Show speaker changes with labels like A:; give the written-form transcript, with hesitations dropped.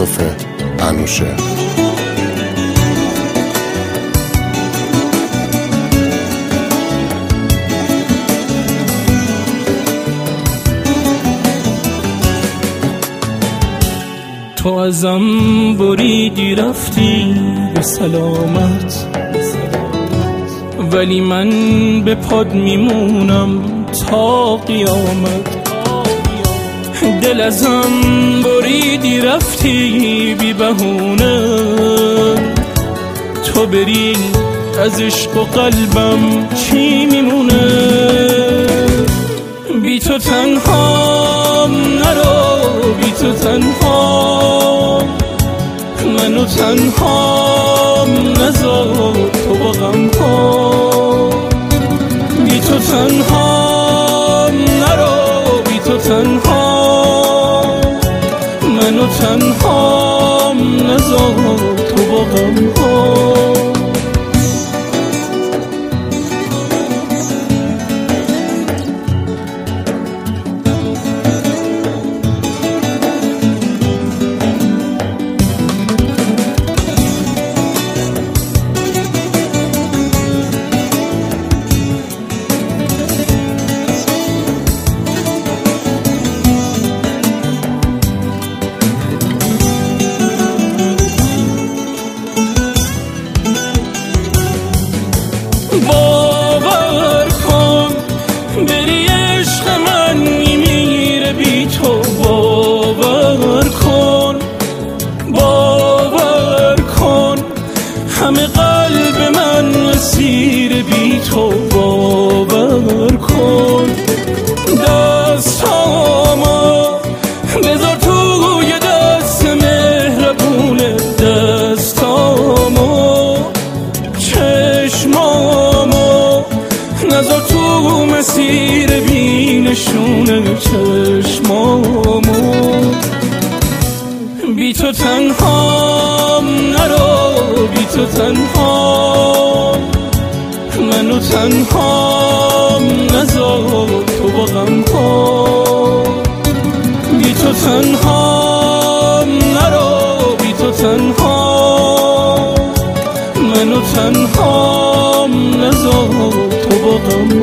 A: یوسف انوشه.
B: تو ازم بریدی رفتی به سلامت، ولی من به پاد میمونم تا قیامت. دل ازم بریدی رفتی بی بهونه، تو بری از عشق و قلبم چی میمونه؟ بی تو تنهام نرو، بی تو تنهام منو تنهام نذار تو با غم ها. بی تو تنهام نرو، بی تو تنهام منو تنهام نذار تو با غم ها. باور کن بری عشق من میمیره بی تو، باور کن باور کن همه قلب من اسیر بی تو، باور کن دستامو بذار توی دست مهربونه، دستامو چشمامو نذار تو مسیر بینشونه، چشمامو بی تو تنهام نرو، بی تو تنهام منو تنهام نذار تو با غم ها. بی تو تنهام نرو، بی تو تنهام منو تنهام نذار تو با غم